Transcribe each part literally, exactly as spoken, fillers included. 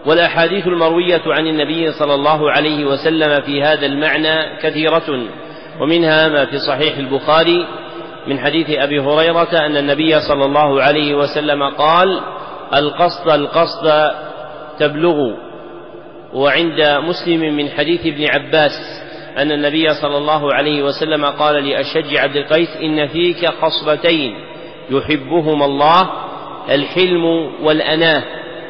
والأحاديث المروية عن النبي صلى الله عليه وسلم في هذا المعنى كثيرة، ومنها ما في صحيح البخاري من حديث أبي هريرة أن النبي صلى الله عليه وسلم قال: القصد القصد تبلغ. وعند مسلم من حديث ابن عباس أن النبي صلى الله عليه وسلم قال لأشج عبد القيس: إن فيك خصلتين يحبهما الله، الحلم والأناة.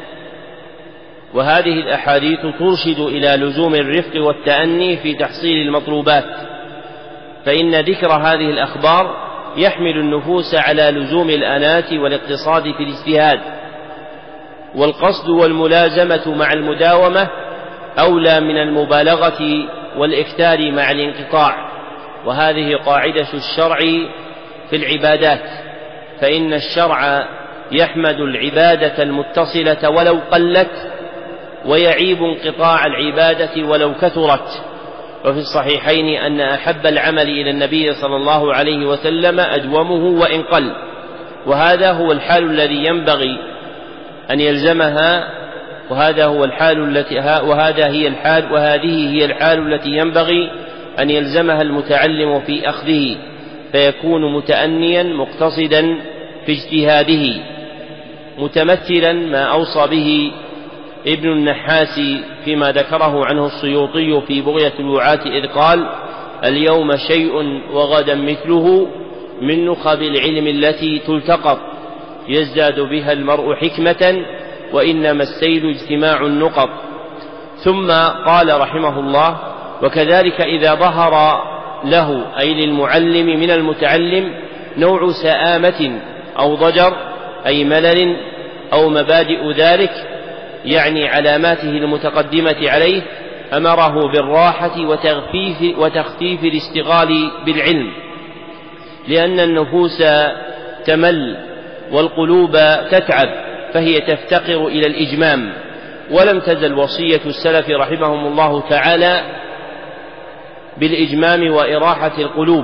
وهذه الأحاديث ترشد إلى لزوم الرفق والتأني في تحصيل المطلوبات، فإن ذكر هذه الأخبار يحمل النفوس على لزوم الأناة والاقتصاد في الاجتهاد، والقصد والملازمة مع المداومة أولى من المبالغة والإكثار مع الانقطاع. وهذه قاعدة الشرع في العبادات، فإن الشرع يحمد العبادة المتصلة ولو قلت، ويعيب انقطاع العبادة ولو كثرت. وفي الصحيحين أن أحب العمل إلى النبي صلى الله عليه وسلم أدومه وإن قل، وهذا هو الحال الذي ينبغي أن يلزمها، وهذا هو الحال التي وهذا هي الحال وهذه هي الحال التي ينبغي أن يلزمها المتعلم في أخذه، فيكون متأنيا مقتصدا في اجتهاده، متمثلا ما أوصى به ابن النحاس فيما ذكره عنه السيوطي في بغية الوعاة إذ قال: اليوم شيء وغدا مثله من نخب العلم التي تلتقط، يزداد بها المرء حكمة، وإنما السيل اجتماع النقط. ثم قال رحمه الله: وكذلك إذا ظهر له أي للمعلم من المتعلم نوع سآمة أو ضجر أي ملل أو مبادئ ذلك، يعني علاماته المتقدمة عليه، أمره بالراحة وتخفيف, وتخفيف الاشتغال بالعلم، لأن النفوس تمل والقلوب تتعب، فهي تفتقر إلى الإجمام. ولم تزل وصية السلف رحمهم الله تعالى بالإجمام وإراحة القلوب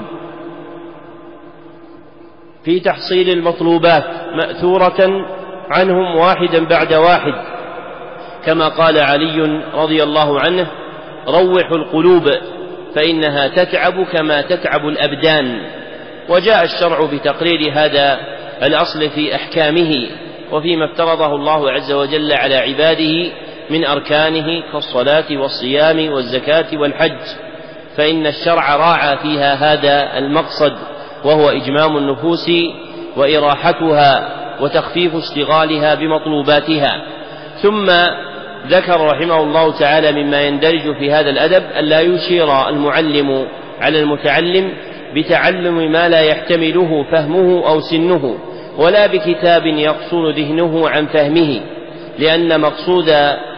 في تحصيل المطلوبات مأثورة عنهم واحدا بعد واحد، كما قال علي رضي الله عنه: روحوا القلوب فإنها تتعب كما تتعب الأبدان. وجاء الشرع بتقرير هذا الأصل في أحكامه وفيما افترضه الله عز وجل على عباده من أركانه كالصلاة والصيام والزكاة والحج، فإن الشرع راعى فيها هذا المقصد، وهو إجمام النفوس وإراحتها وتخفيف اشتغالها بمطلوباتها. ثم ذكر رحمه الله تعالى مما يندرج في هذا الأدب ألا يشير المعلم على المتعلم بتعلم ما لا يحتمله فهمه أو سنه، ولا بكتاب يقصر ذهنه عن فهمه، لأن مقصود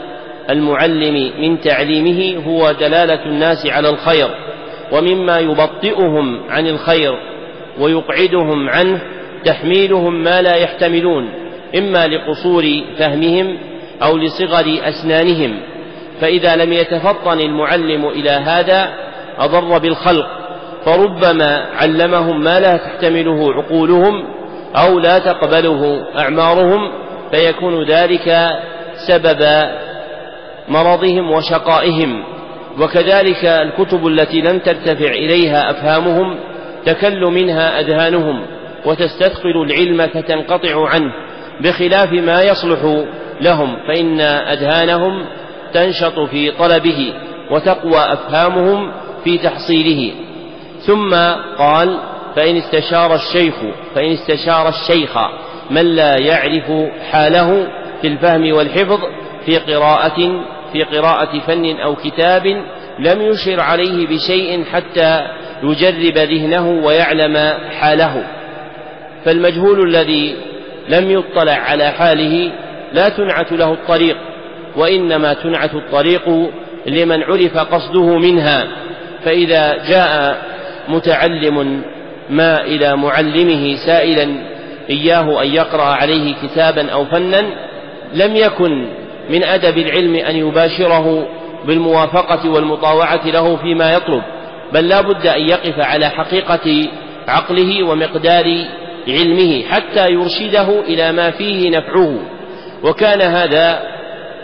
المعلم من تعليمه هو دلالة الناس على الخير، ومما يبطئهم عن الخير ويقعدهم عنه تحميلهم ما لا يحتملون، إما لقصور فهمهم أو لصغر أسنانهم. فإذا لم يتفطن المعلم إلى هذا أضر بالخلق، فربما علمهم ما لا تحتمله عقولهم أو لا تقبله أعمارهم، فيكون ذلك سبب مرضهم وشقائهم. وكذلك الكتب التي لم ترتفع إليها أفهامهم تكل منها أذهانهم وتستثقل العلم فتنقطع عنه، بخلاف ما يصلح لهم، فإن أذهانهم تنشط في طلبه وتقوى أفهامهم في تحصيله. ثم قال: فإن استشار الشيخ فإن استشار الشيخ من لا يعرف حاله في الفهم والحفظ في قراءة في قراءة فن أو كتاب لم يشر عليه بشيء حتى يجرب ذهنه ويعلم حاله. فالمجهول الذي لم يطلع على حاله لا تنعت له الطريق، وإنما تنعت الطريق لمن عرف قصده منها. فإذا جاء متعلم ما إلى معلمه سائلا إياه أن يقرأ عليه كتابا أو فنا، لم يكن من أدب العلم أن يباشره بالموافقة والمطاوعة له فيما يطلب، بل لا بد أن يقف على حقيقة عقله ومقدار علمه حتى يرشده إلى ما فيه نفعه. وكان هذا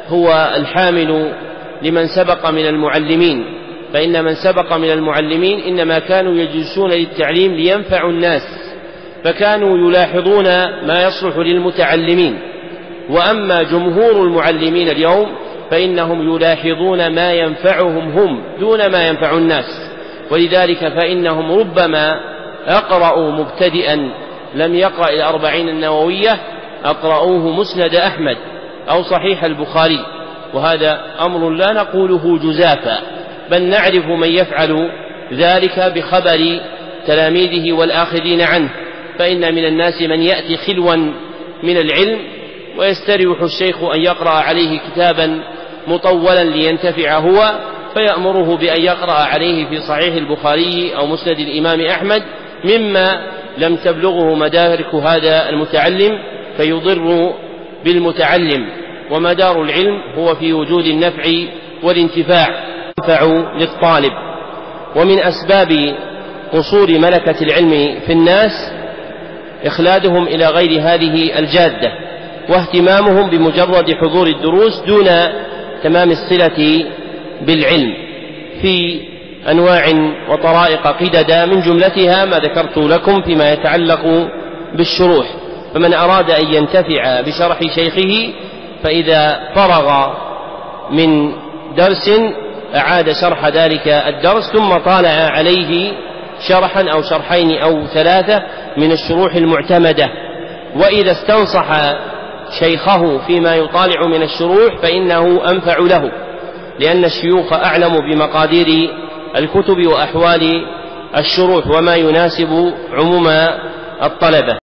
هو الحامل لمن سبق من المعلمين، فإن من سبق من المعلمين إنما كانوا يجلسون للتعليم لينفعوا الناس، فكانوا يلاحظون ما يصلح للمتعلمين. وأما جمهور المعلمين اليوم فإنهم يلاحظون ما ينفعهم هم دون ما ينفع الناس، ولذلك فإنهم ربما أقرأوا مبتدئا لم يقرأ الأربعين النووية أقرأوه مسند أحمد أو صحيح البخاري، وهذا أمر لا نقوله جزافا، بل نعرف من يفعل ذلك بخبر تلاميذه والآخذين عنه. فإن من الناس من يأتي خلوا من العلم ويستريح الشيخ أن يقرأ عليه كتابا مطولا لينتفع هو، فيأمره بأن يقرأ عليه في صحيح البخاري أو مسند الإمام أحمد مما لم تبلغه مدارك هذا المتعلم، فيضر بالمتعلم. ومدار العلم هو في وجود النفع والانتفاع ينفع للطالب. ومن أسباب قصور ملكة العلم في الناس إخلادهم إلى غير هذه الجادة، واهتمامهم بمجرد حضور الدروس دون تمام الصلة بالعلم في أنواع وطرائق قددا، من جملتها ما ذكرت لكم فيما يتعلق بالشروح. فمن أراد أن ينتفع بشرح شيخه فإذا فرغ من درس أعاد شرح ذلك الدرس ثم طالع عليه شرحا أو شرحين أو ثلاثة من الشروح المعتمدة. وإذا استنصح شيخه فيما يطالع من الشروح فإنه أنفع له، لأن الشيوخ أعلم بمقادير الكتب وأحوال الشروح وما يناسب عموم الطلبة.